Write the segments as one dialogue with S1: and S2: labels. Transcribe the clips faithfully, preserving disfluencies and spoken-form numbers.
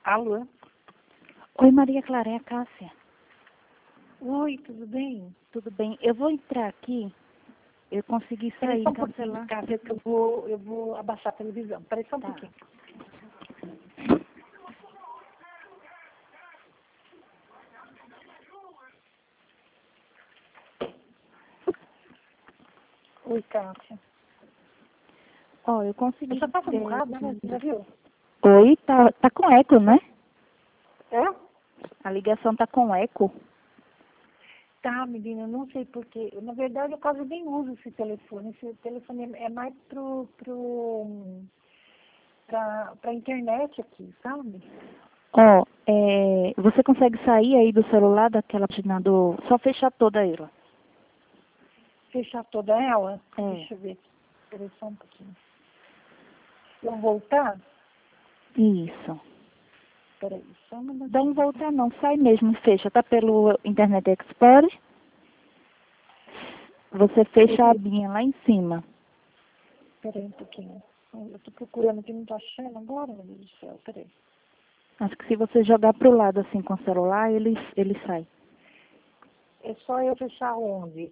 S1: Alô?
S2: Oi, Maria Clara, é a Cássia.
S1: Oi, tudo bem?
S2: Tudo bem? Eu vou entrar aqui. Eu consegui sair
S1: Peraí só
S2: e
S1: um pouquinho,
S2: cancelar.
S1: Cássia, que eu vou, eu vou abaixar a televisão. Peraí só um
S2: Tá.
S1: pouquinho. Oi, Cássia.
S2: Ó, eu consegui.
S1: Eu só tava no
S2: é,
S1: rádio, né? Você já viu?
S2: Oi, tá, tá com eco, né?
S1: É?
S2: A ligação tá com eco.
S1: Tá, menina, eu não sei porquê. Na verdade, eu quase nem uso esse telefone. Esse telefone é mais pro, pro, pra, pra internet aqui, sabe?
S2: Ó, é, você consegue sair aí do celular daquela página do... Só fechar toda ela.
S1: Fechar toda ela?
S2: É.
S1: Deixa eu ver aqui. Peraí só um pouquinho. Eu voltar?
S2: Isso.
S1: Peraí, só um minutinho.
S2: Dá um voltar não, sai mesmo, fecha. Tá pelo Internet Explorer. Você fecha a abinha lá em cima.
S1: Peraí um pouquinho. Eu tô procurando aqui, não tô achando agora, meu Deus do céu. Peraí.
S2: Acho que se você jogar pro lado assim com o celular, ele, ele sai.
S1: É só eu fechar onde?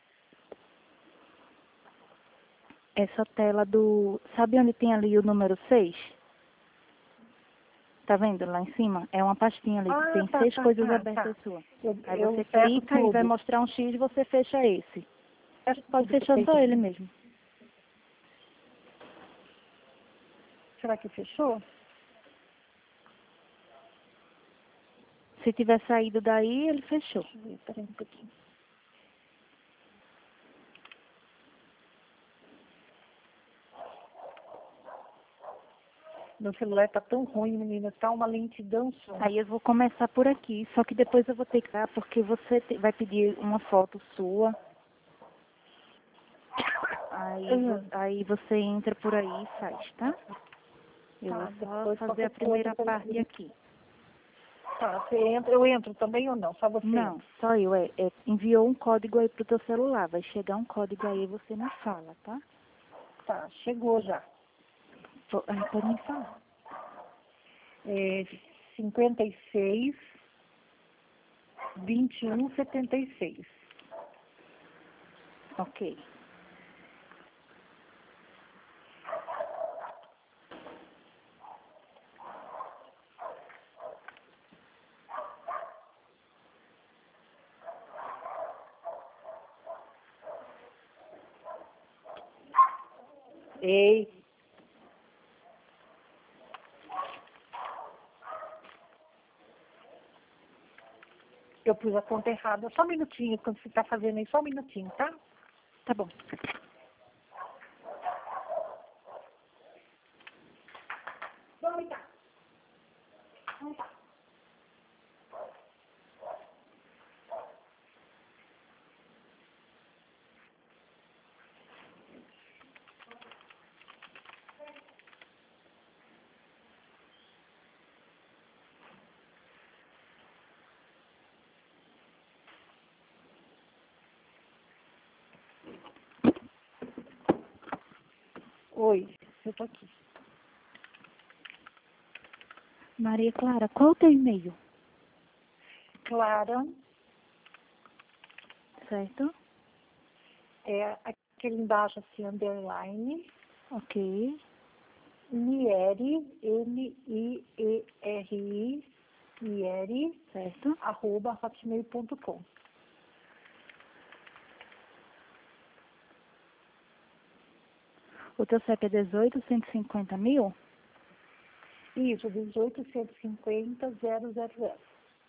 S2: Essa tela do... Sabe onde tem ali o número seis? Tá vendo lá em cima? É uma pastinha ali, que
S1: Ah,
S2: tem
S1: tá,
S2: seis
S1: tá,
S2: coisas
S1: tá,
S2: abertas
S1: tá.
S2: suas.
S1: Eu,
S2: Aí
S1: eu
S2: você
S1: fecho
S2: clica e vai
S1: tudo.
S2: mostrar um X e você fecha esse.
S1: Fecho
S2: Pode
S1: tudo.
S2: fechar só ele mesmo.
S1: Será que fechou?
S2: Se tiver saído daí, ele fechou.
S1: Deixa eu ver, peraí um pouquinho. Meu celular tá tão ruim, menina. Tá uma lentidão só.
S2: Aí eu vou começar por aqui, só que depois eu vou ter que dar, porque você te- vai pedir uma foto sua. Aí, vo-
S1: Uhum.
S2: aí você entra por aí e faz, tá? Eu
S1: Tá,
S2: vou só
S1: depois
S2: fazer
S1: qualquer
S2: a primeira
S1: coisa.
S2: parte aqui.
S1: Tá, você entra, eu entro também ou não? Só você
S2: Não,
S1: entra.
S2: só eu. É, é, enviou um código aí pro teu celular. Vai chegar um código aí e você me fala, tá?
S1: Tá, chegou já.
S2: Po- Aí pode me falar.
S1: É cinquenta e seis, vinte e um, setenta e seis.
S2: Ok.
S1: Ei, eu pus a conta errada. Só um minutinho, quando você está fazendo aí, só um minutinho, tá?
S2: Tá bom.
S1: Vamos lá. Vamos lá. Oi, eu tô aqui.
S2: Maria Clara, qual o teu e-mail?
S1: Clara,
S2: Certo?
S1: é aquele embaixo assim, underline,
S2: Ok.
S1: Mieri, M I E R I, Mieri,
S2: Certo?
S1: arroba hotmail ponto com.
S2: O teu C E P é dezoito, cento e cinquenta mil?
S1: Isso, dezoito cento e cinquenta zero zero zero.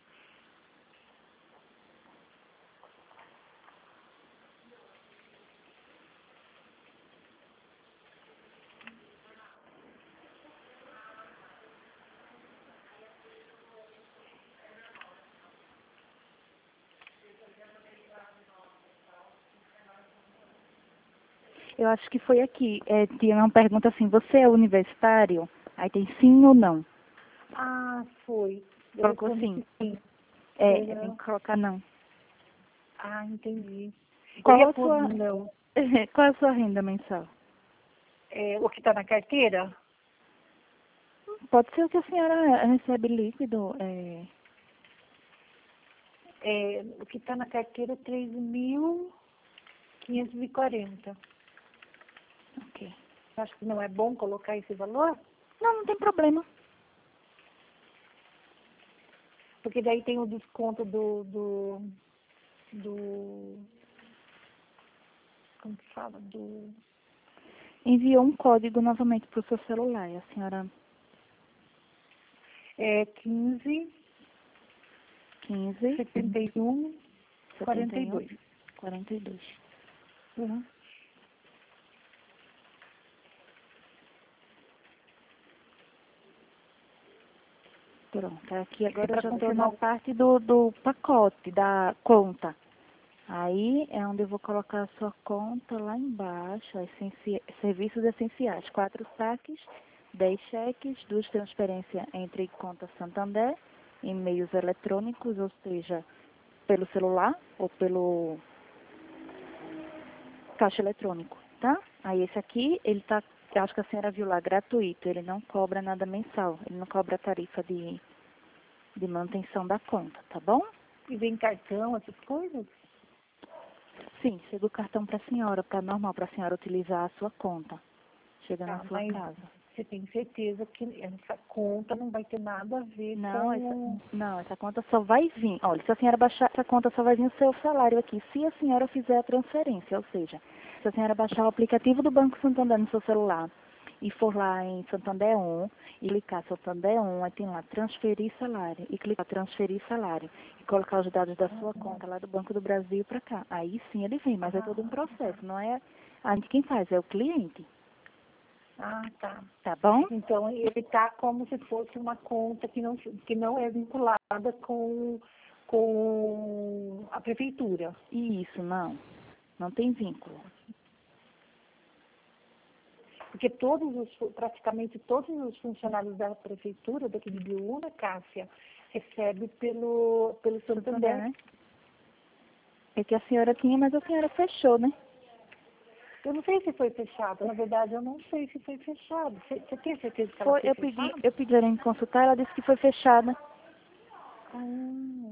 S2: Eu acho que foi aqui. É, tinha uma pergunta assim, você é universitário? Aí tem sim ou não.
S1: Ah, foi. Eu
S2: Colocou
S1: respondi
S2: sim.
S1: que sim.
S2: É, tem
S1: Uhum.
S2: que colocar não.
S1: Ah, entendi. Eu
S2: Qual
S1: ia
S2: a
S1: pôr
S2: sua,
S1: não.
S2: qual a sua renda mensal?
S1: É, o que está na carteira?
S2: pode ser que a senhora recebe líquido. É...
S1: É, o que está na carteira é três mil quinhentos e quarenta.
S2: Ok.
S1: Acho que não é bom colocar esse valor?
S2: Não, não tem problema.
S1: Porque daí tem o desconto do, do, do como que fala? Do,
S2: Enviou um código novamente para o seu celular. E a senhora...
S1: é quinze,
S2: quinze,
S1: setenta e um, quarenta
S2: setenta
S1: e
S2: e um,
S1: dois.
S2: quarenta e dois.
S1: Uhum.
S2: Pronto, aqui agora eu
S1: Para
S2: já estou
S1: confirmar
S2: na
S1: o...
S2: parte do, do pacote, da conta. Aí é onde eu vou colocar a sua conta lá embaixo, essenci... serviços essenciais, quatro saques, dez cheques, duas transferências entre conta Santander, em meios eletrônicos, ou seja, pelo celular ou pelo caixa eletrônico, tá? Aí esse aqui, ele tá, eu acho que a senhora viu lá, gratuito, ele não cobra nada mensal, ele não cobra tarifa de, de manutenção da conta, tá bom?
S1: E vem cartão, essas coisas?
S2: Sim, chega o cartão para a senhora, para normal, para a senhora utilizar a sua conta. Chega na
S1: Tá,
S2: sua
S1: mas
S2: casa.
S1: você tem certeza que essa conta não vai ter nada a ver
S2: Não, essa,
S1: com...
S2: não, essa conta só vai vir. Olha, se a senhora baixar essa conta, só vai vir o seu salário aqui. Se a senhora fizer a transferência, ou seja, se a senhora baixar o aplicativo do Banco Santander no seu celular e for lá em Santander um e clicar Santander um, aí tem lá transferir salário e clicar transferir salário e colocar os dados da sua conta lá do Banco do Brasil para cá. Aí sim ele vem, mas é todo um processo, não é a gente quem faz, é o cliente.
S1: Ah, tá.
S2: Tá bom?
S1: Então, ele está como se fosse uma conta que não, que não é vinculada com, com a prefeitura.
S2: Isso, não. Não tem vínculo.
S1: Porque todos os, praticamente todos os funcionários da prefeitura, daqui de Biúna, Cássia, recebem pelo, pelo Santander.
S2: Né? É que a senhora tinha, mas a senhora fechou, né?
S1: Eu não sei se foi fechado. Na verdade, eu não sei se foi fechado. Você, você tem certeza que ela
S2: Foi,
S1: foi
S2: eu pedi,
S1: fechada?
S2: eu pedi ela em consultar, ela disse que foi fechada.
S1: Ah,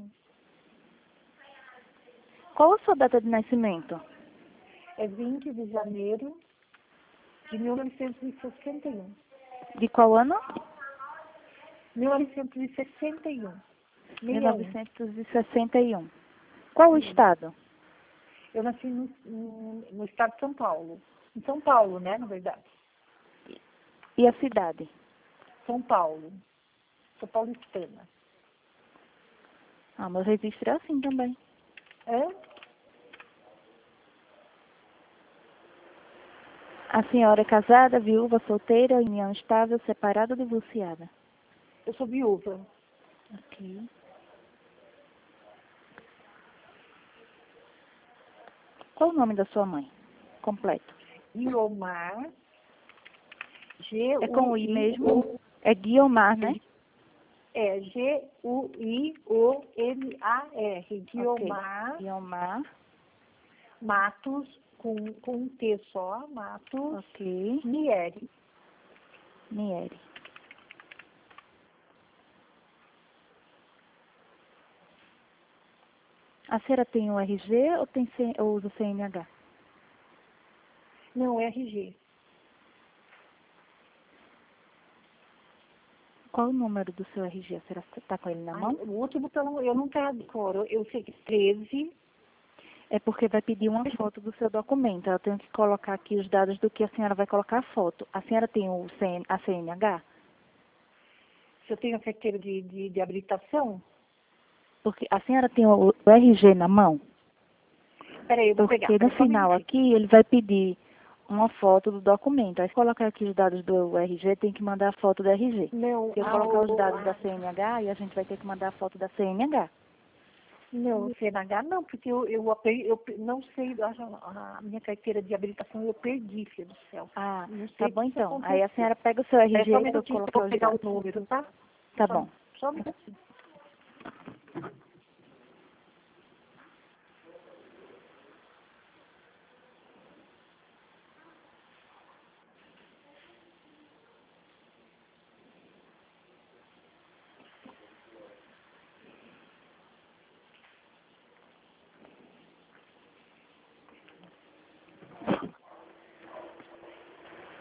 S2: Qual a sua data de nascimento?
S1: é vinte de janeiro de mil novecentos e sessenta e um.
S2: De qual ano?
S1: mil novecentos e sessenta e um.
S2: mil
S1: sessenta e um.
S2: novecentos e sessenta e um. Qual o
S1: Isso.
S2: estado?
S1: Eu nasci no, no, no estado de São Paulo. Em São Paulo, né, na verdade.
S2: E a cidade?
S1: São Paulo. Sou paulistana.
S2: Ah, meu registro é assim também.
S1: É?
S2: A senhora é casada, viúva, solteira, união estável, separada ou divorciada?
S1: Eu sou viúva.
S2: Ok. Qual o nome da sua mãe? Completo.
S1: Guiomar.
S2: É com o I
S1: G-U-I...
S2: mesmo? É Guiomar, né?
S1: É G U I O M A R.
S2: Ok.
S1: Guiomar
S2: Guiomar.
S1: Matos, com, com um T só, Matos
S2: Ok.
S1: Mieri.
S2: Nieri. A senhora tem o R G ou, tem C, ou usa o C N H?
S1: Não, R G.
S2: Qual o número do seu R G? A senhora está com ele na
S1: Ai,
S2: mão?
S1: o último eu eu não tenho agora. Eu sei que treze.
S2: É porque vai pedir uma foto do seu documento. Eu tenho que colocar aqui os dados do que a senhora vai colocar a foto. A senhora tem o C N, a C N H?
S1: Se eu tenho a carteira de, de, de habilitação.
S2: Porque a senhora tem o, o R G na mão?
S1: Peraí, eu vou pegar.
S2: Porque no
S1: Peraí, só um
S2: final
S1: minutinho.
S2: aqui ele vai pedir uma foto do documento. Aí se colocar aqui os dados do R G, tem que mandar a foto do R G.
S1: Não,
S2: Se eu
S1: a,
S2: colocar os
S1: o,
S2: dados da
S1: a,
S2: C N H, e a gente vai ter que mandar a foto da C N H.
S1: não, C N H não, porque eu, eu, eu, eu não sei, a, a minha carteira de habilitação eu perdi, filho do céu.
S2: Ah,
S1: Não
S2: tá
S1: sei o
S2: bom
S1: que isso
S2: então. Aí a
S1: aconteceu.
S2: senhora pega o seu
S1: É só um
S2: R G para eu
S1: minutinho que eu
S2: colocar
S1: vou
S2: os
S1: pegar o
S2: dados.
S1: número, tá?
S2: Tá
S1: Só,
S2: bom.
S1: só um minutinho.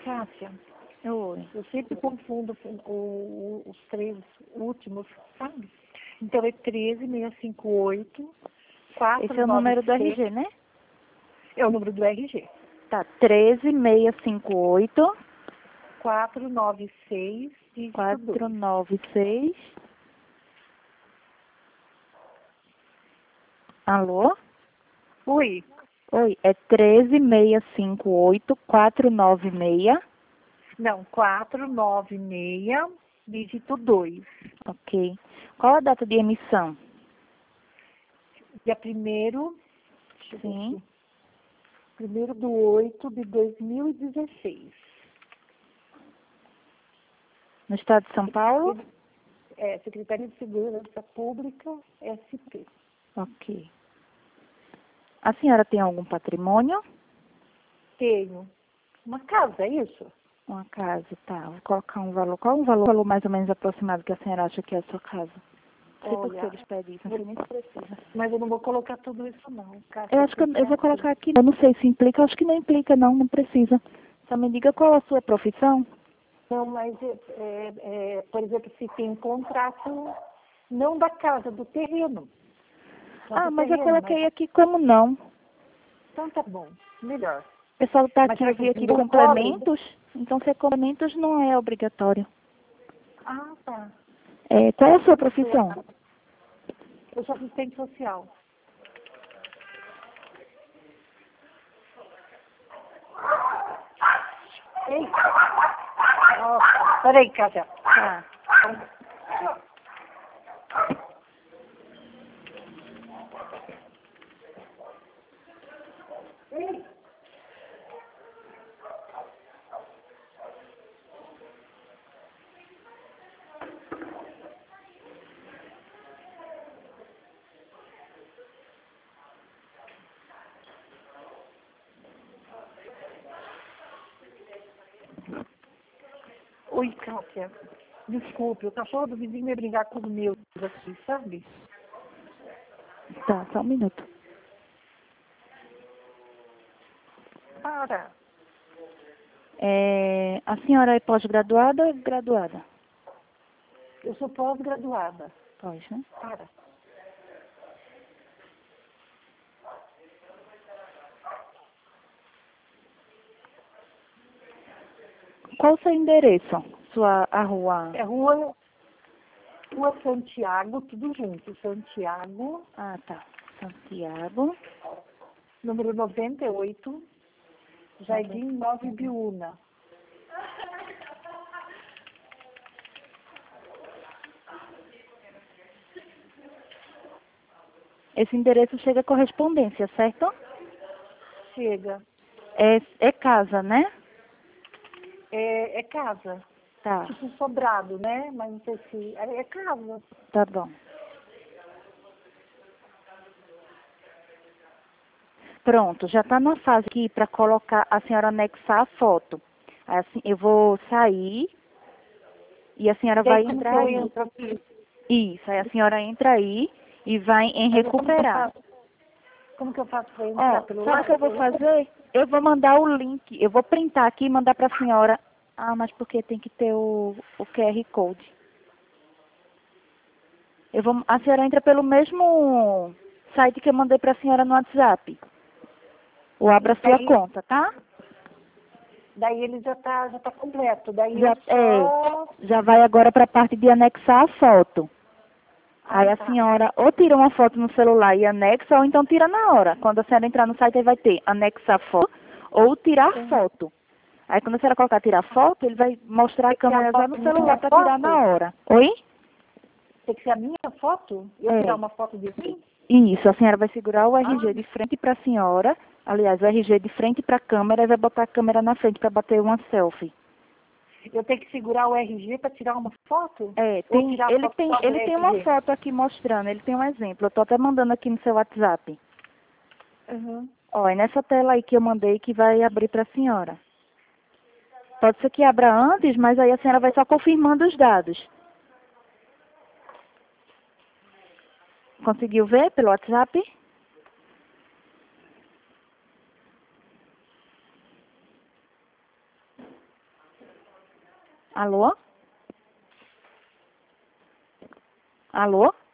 S1: Cássia,
S2: Oi.
S1: eu sempre confundo o- o- os três últimos, sabe? Então é treze seis cinco oito quatro
S2: Esse é o
S1: nove
S2: número do R
S1: seis.
S2: G, né?
S1: É o número do R G.
S2: Tá, treze seis cinco oito
S1: quatro nove seis, dígito
S2: quatro
S1: dois.
S2: nove seis. Alô?
S1: Oi.
S2: Oi, é treze seis cinco oito quatro nove seis.
S1: Não, quatro nove seis, dígito dois.
S2: Ok. Qual a data de emissão?
S1: Dia primeiro, deixa eu ver
S2: Sim.
S1: aqui. Primeiro do oito de dois mil e dezesseis.
S2: No estado de São Paulo?
S1: É, Secretaria de Segurança Pública, S P.
S2: Ok. A senhora tem algum patrimônio?
S1: Tenho uma casa, é isso?
S2: Uma casa, tá. Vou colocar um valor. Qual é o valor, valor mais ou menos aproximado que a senhora acha que é a sua casa? Não sei por que
S1: Olha,
S2: eles pedem isso, não sei nem se precisa.
S1: mas eu não vou colocar tudo isso não. Cássia,
S2: Eu acho que eu,
S1: porque
S2: eu vou
S1: assim,
S2: colocar aqui. Eu não sei se implica, eu acho que não implica não, não precisa. Só me diga qual a sua profissão.
S1: Não, mas, é, é, é, por exemplo, se tem um contrato, não da casa, do terreno. Só
S2: Ah,
S1: do
S2: mas eu
S1: terreno,
S2: coloquei
S1: mas-
S2: aqui como não.
S1: Então tá bom, melhor.
S2: O pessoal está
S1: Mas
S2: aqui,
S1: será
S2: eu
S1: que
S2: vi aqui
S1: não cobre?
S2: complementos. Então, ser complementos não é obrigatório.
S1: Ah, tá.
S2: É, qual é a sua profissão?
S1: Eu sou assistente social. Ei! Nossa, peraí, Cássia.
S2: Tá.
S1: Oi, Cássia. Desculpe, o cachorro do vizinho ia brigar com os meus aqui, sabe?
S2: Tá, só um minuto.
S1: Para.
S2: É, a senhora é pós-graduada ou graduada?
S1: Eu sou pós-graduada.
S2: Pós, né?
S1: Para.
S2: Qual o seu endereço? Sua a rua?
S1: É rua, rua Santiago, tudo junto. Santiago,
S2: Ah, tá. Santiago.
S1: número noventa e oito, Jardim Nova Ibiúna.
S2: Esse endereço chega a correspondência, certo?
S1: Chega.
S2: É, é casa, né?
S1: É, é casa.
S2: Tá,
S1: Tipo sobrado, né? Mas não sei se... É, é casa.
S2: tá bom. Pronto, já está na fase aqui para colocar a senhora anexar a foto. Aí, assim, eu vou sair e a senhora vai
S1: Daí como que
S2: entrar
S1: eu
S2: aí.
S1: entro aqui?
S2: Isso, aí a senhora entra aí e vai em
S1: Mas como que eu
S2: recuperar.
S1: faço? Como que eu faço para entrar
S2: Ó,
S1: pelo
S2: sabe o que eu vou
S1: lado?
S2: fazer? Eu vou mandar o link, eu vou printar aqui e mandar para a senhora. Ah, mas porque tem que ter o, o Q R Code. Eu vou, a senhora entra pelo mesmo site que eu mandei para a senhora no WhatsApp. Ou abra a sua
S1: Daí,
S2: conta, tá?
S1: daí ele já tá, já tá completo. Daí
S2: Já,
S1: eu só...
S2: é, já vai agora para a parte de anexar a foto. Aí
S1: Ah,
S2: a
S1: tá.
S2: senhora ou tira uma foto no celular e anexa, ou então tira na hora. Quando a senhora entrar no site, aí vai ter anexar foto ou tirar
S1: Uhum.
S2: foto. Aí quando a senhora colocar tirar foto, ele vai mostrar a
S1: Tem que ser
S2: câmera
S1: a
S2: já
S1: foto
S2: no
S1: minha
S2: celular para tirar na
S1: foto?
S2: hora. Oi?
S1: Tem que ser a minha foto? Eu
S2: É.
S1: tirar uma foto de mim?
S2: Isso, a senhora vai segurar o R G
S1: Ah.
S2: de frente para a senhora, aliás, o R G de frente para a câmera e vai botar a câmera na frente para bater uma selfie.
S1: Eu tenho que segurar o R G para tirar uma foto?
S2: É,
S1: Ou
S2: tem,
S1: tirar a
S2: ele
S1: foto
S2: tem,
S1: só do
S2: ele tem uma
S1: R G?
S2: foto aqui mostrando, ele tem um exemplo. Eu tô até mandando aqui no seu WhatsApp.
S1: Uhum.
S2: Ó, é nessa tela aí que eu mandei que vai abrir para a senhora. Pode ser que abra antes, mas aí a senhora vai só confirmando os dados. Conseguiu ver pelo WhatsApp? Alô? Alô?